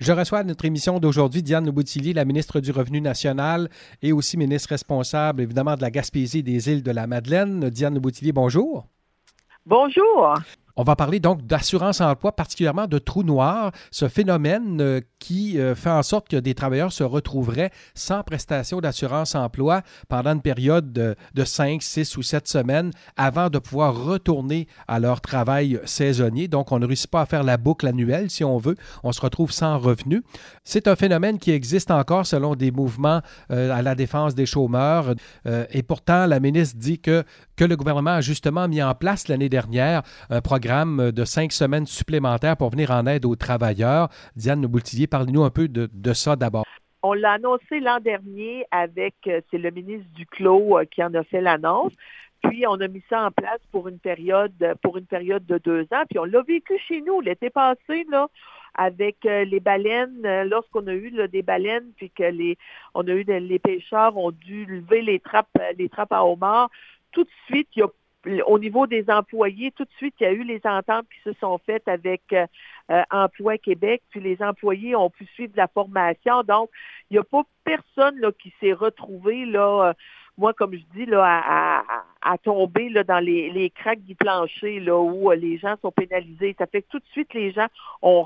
Je reçois à notre émission d'aujourd'hui Diane Boutillier, la ministre du Revenu national et aussi ministre responsable, évidemment, de la Gaspésie et des îles de la Madeleine. Diane Boutillier, bonjour. Bonjour. On va parler donc d'assurance-emploi, particulièrement de trous noirs, ce phénomène qui fait en sorte que des travailleurs se retrouveraient sans prestation d'assurance-emploi pendant une période de 5, 6 ou 7 semaines avant de pouvoir retourner à leur travail saisonnier. Donc, on ne réussit pas à faire la boucle annuelle, si on veut. On se retrouve sans revenu. C'est un phénomène qui existe encore selon des mouvements à la défense des chômeurs. Et pourtant, la ministre dit que le gouvernement a justement mis en place l'année dernière un programme de 5 semaines supplémentaires pour venir en aide aux travailleurs. Diane Boutillier, parlez-nous un peu de ça d'abord. On l'a annoncé l'an dernier avec, c'est le ministre Duclos qui en a fait l'annonce. Puis, on a mis ça en place pour une période de 2 ans. Puis, on l'a vécu chez nous l'été passé, là, avec les baleines, lorsqu'on a eu là, des baleines, puis que les pêcheurs ont dû lever les trappes à homards. Tout de suite, au niveau des employés, tout de suite, il y a eu les ententes qui se sont faites avec Emploi Québec, puis les employés ont pu suivre la formation. Donc, il n'y a pas personne là, qui s'est retrouvé, là, moi, comme je dis, là, à tomber là, dans les cracks du plancher là, où les gens sont pénalisés. Ça fait que tout de suite, les gens ont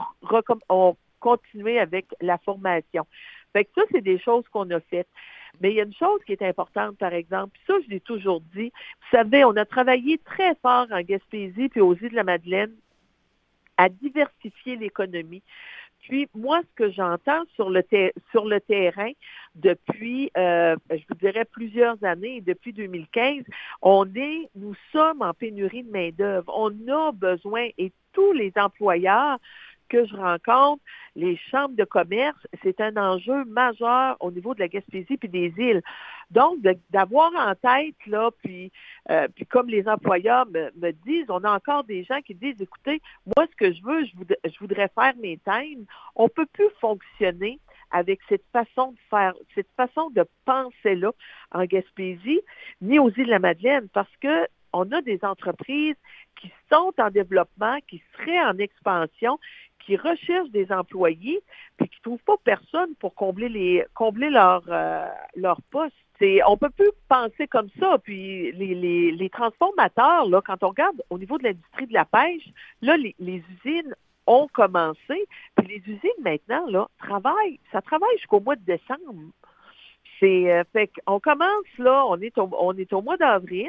continué avec la formation. Fait que ça, c'est des choses qu'on a faites. Mais il y a une chose qui est importante, par exemple, ça, je l'ai toujours dit. Vous savez, on a travaillé très fort en Gaspésie puis aux îles de la Madeleine à diversifier l'économie. Puis, moi, ce que j'entends sur le terrain depuis, je vous dirais, plusieurs années, depuis 2015, nous sommes en pénurie de main-d'œuvre. On a besoin, et tous les employeurs que je rencontre, les chambres de commerce, c'est un enjeu majeur au niveau de la Gaspésie puis des îles. Donc, d'avoir en tête, là, puis comme les employeurs me disent, on a encore des gens qui disent, écoutez, moi, ce que je veux, je voudrais faire mes times. On peut plus fonctionner avec cette façon de penser-là en Gaspésie, ni aux îles de la Madeleine, parce que on a des entreprises qui sont en développement, qui seraient en expansion, qui recherchent des employés, puis qui ne trouvent pas personne pour combler leur poste. On peut plus penser comme ça. Puis les transformateurs, là, quand on regarde au niveau de l'industrie de la pêche, là, les usines ont commencé, puis les usines maintenant, là, ça travaille jusqu'au mois de décembre. Fait qu'on commence, là, on est au mois d'avril.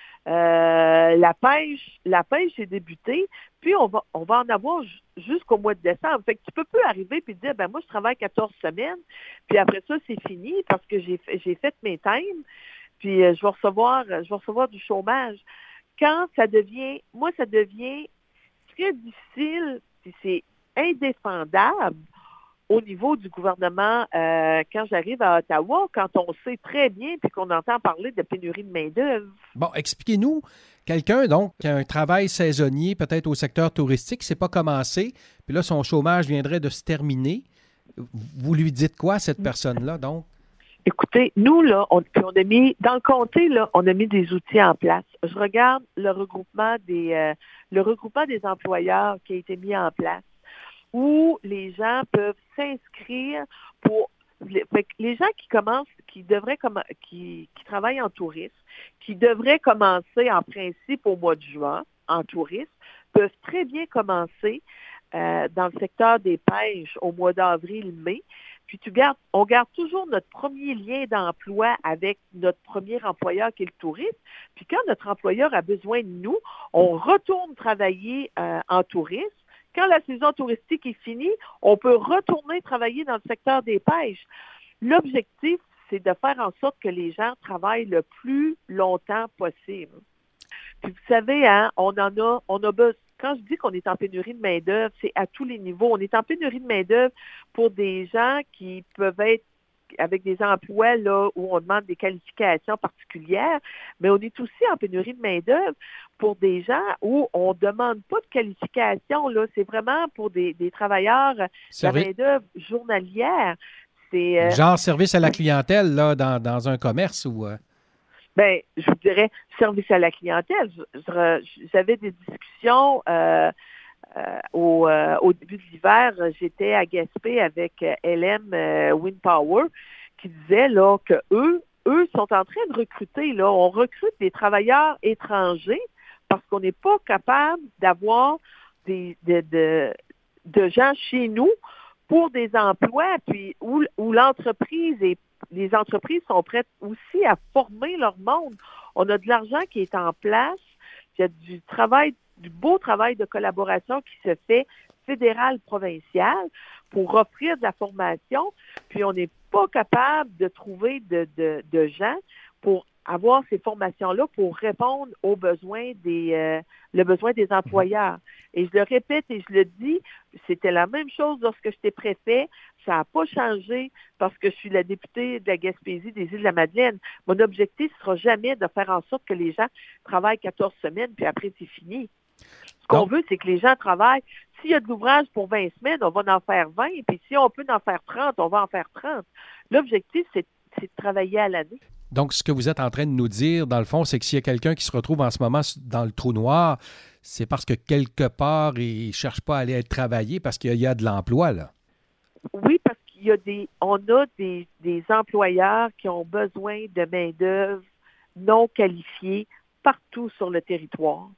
La pêche est débutée, puis on va en avoir jusqu'au mois de décembre. Fait que tu peux plus arriver puis dire, ben moi, je travaille 14 semaines, puis après ça, c'est fini parce que j'ai fait mes times, puis je vais recevoir du chômage. Quand ça devient très difficile, puis c'est indéfendable au niveau du gouvernement, quand j'arrive à Ottawa, quand on sait très bien puis qu'on entend parler de pénurie de main-d'œuvre. Bon, expliquez-nous, quelqu'un, donc, qui a un travail saisonnier, peut-être au secteur touristique, c'est pas commencé, puis là, son chômage viendrait de se terminer. Vous lui dites quoi à cette personne-là, donc? Écoutez, nous, là, on a mis, dans le comté, là, on a mis des outils en place. Je regarde le regroupement des employeurs qui a été mis en place, où les gens peuvent s'inscrire pour les gens qui travaillent en tourisme, qui devraient commencer en principe au mois de juin en tourisme, peuvent très bien commencer dans le secteur des pêches au mois d'avril-mai. Puis on garde toujours notre premier lien d'emploi avec notre premier employeur qui est le tourisme. Puis quand notre employeur a besoin de nous, on retourne travailler en tourisme. Quand la saison touristique est finie, on peut retourner travailler dans le secteur des pêches. L'objectif, c'est de faire en sorte que les gens travaillent le plus longtemps possible. Puis vous savez, hein, on a besoin. Quand je dis qu'on est en pénurie de main-d'œuvre, c'est à tous les niveaux. On est en pénurie de main-d'œuvre pour des gens qui peuvent être avec des emplois là où on demande des qualifications particulières, mais on est aussi en pénurie de main-d'œuvre pour des gens où on ne demande pas de qualification. Là, c'est vraiment pour des travailleurs de main-d'œuvre journalière. Genre service à la clientèle là, dans un commerce ou... Ben, je vous dirais service à la clientèle. J'avais des discussions au début de l'hiver, j'étais à Gaspé avec LM Wind Power qui disait là que eux sont en train de recruter. Là, on recrute des travailleurs étrangers parce qu'on n'est pas capable d'avoir de gens chez nous pour des emplois, puis où l'entreprise et les entreprises sont prêtes aussi à former leur monde. On a de l'argent qui est en place, il y a du beau travail de collaboration qui se fait fédéral, provincial, pour offrir de la formation, puis on n'est pas capable de trouver de gens pour avoir ces formations-là pour répondre aux besoins le besoin des employeurs. Et je le répète et je le dis, c'était la même chose lorsque j'étais préfet. Ça n'a pas changé parce que je suis la députée de la Gaspésie des Îles-de-la-Madeleine. Mon objectif ne sera jamais de faire en sorte que les gens travaillent 14 semaines, puis après, c'est fini. Ce qu'on veut, c'est que les gens travaillent. S'il y a de l'ouvrage pour 20 semaines, on va en faire 20, puis si on peut en faire 30, on va en faire 30. L'objectif, c'est de travailler à l'année. Donc, ce que vous êtes en train de nous dire, dans le fond, c'est que s'il y a quelqu'un qui se retrouve en ce moment dans le trou noir, c'est parce que quelque part, il ne cherche pas à aller travailler parce qu'il y a de l'emploi, là. Oui, parce on a des employeurs qui ont besoin de main-d'œuvre non qualifiée partout sur le territoire.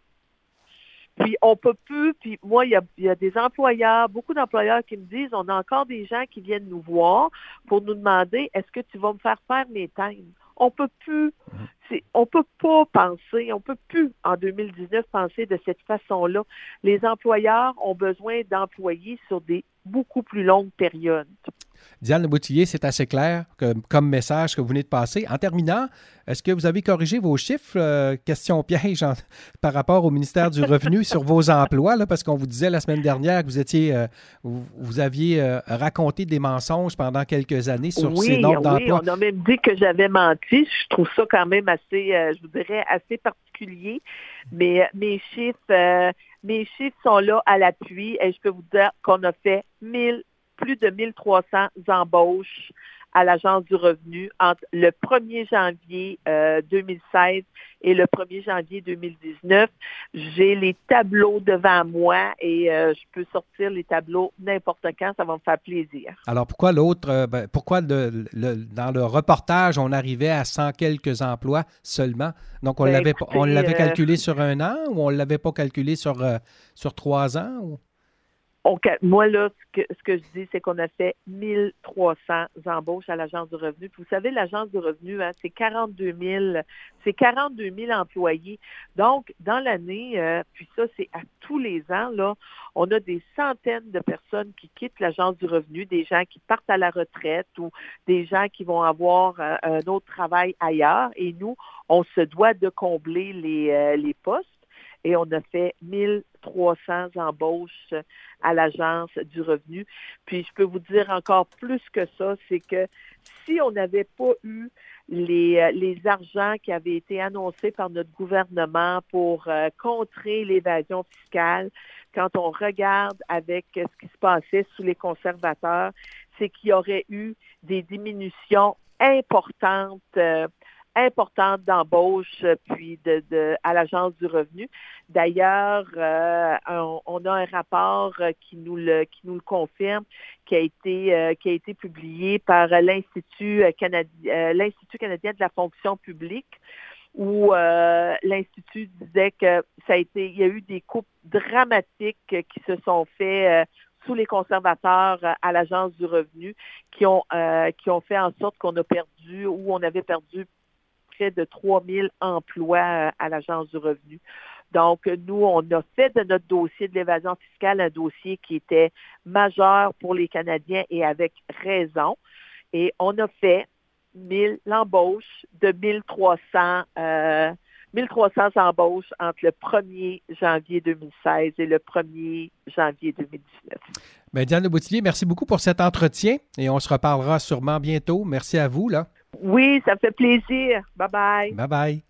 Puis on peut plus, puis moi, il y a des employeurs, beaucoup d'employeurs qui me disent, on a encore des gens qui viennent nous voir pour nous demander, est-ce que tu vas me faire faire mes times? On peut plus, on peut pas penser, on peut plus en 2019 penser de cette façon-là. Les employeurs ont besoin d'employés sur des beaucoup plus longues périodes. Diane Leboutillier, c'est assez clair comme message que vous venez de passer. En terminant, est-ce que vous avez corrigé vos chiffres, question piège, par rapport au ministère du Revenu sur vos emplois, là, parce qu'on vous disait la semaine dernière que vous aviez raconté des mensonges pendant quelques années sur ces nombres d'emplois. Oui, on a même dit que j'avais menti. Je trouve ça quand même assez, je vous dirais, assez particulier. Mais mes chiffres sont là à l'appui et je peux vous dire qu'on a fait plus de 1300 embauches à l'Agence du revenu entre le 1er janvier 2016 et le 1er janvier 2019. J'ai les tableaux devant moi et je peux sortir les tableaux n'importe quand, ça va me faire plaisir. Alors, pourquoi pourquoi dans le reportage, on arrivait à 100 quelques emplois seulement? Donc, on l'avait calculé sur un an ou on ne l'avait pas calculé sur 3 ans? Ou? Moi, là, ce que je dis, c'est qu'on a fait 1300 embauches à l'Agence du revenu. Puis vous savez, l'Agence du revenu, c'est 42 000 employés. Donc, dans l'année, puis ça, c'est à tous les ans, là, on a des centaines de personnes qui quittent l'Agence du revenu, des gens qui partent à la retraite ou des gens qui vont avoir un autre travail ailleurs. Et nous, on se doit de combler les postes. Et on a fait 1300 embauches à l'Agence du revenu. Puis, je peux vous dire encore plus que ça, c'est que si on n'avait pas eu les argents qui avaient été annoncés par notre gouvernement pour contrer l'évasion fiscale, quand on regarde avec ce qui se passait sous les conservateurs, c'est qu'il y aurait eu des diminutions importantes d'embauche puis à l'Agence du revenu. D'ailleurs, on a un rapport qui nous le confirme, qui a été publié par l'Institut canadien de la fonction publique, où l'Institut disait que il y a eu des coupes dramatiques qui se sont faites sous les conservateurs à l'Agence du revenu, qui ont fait en sorte qu'on avait perdu près de 3000 emplois à l'Agence du revenu. Donc, nous, on a fait de notre dossier de l'évasion fiscale un dossier qui était majeur pour les Canadiens et avec raison. Et on a fait l'embauche de 1300 embauches entre le 1er janvier 2016 et le 1er janvier 2019. Bien, Diane Leboutillier, merci beaucoup pour cet entretien et on se reparlera sûrement bientôt. Merci à vous, là. Oui, ça fait plaisir. Bye-bye. Bye-bye.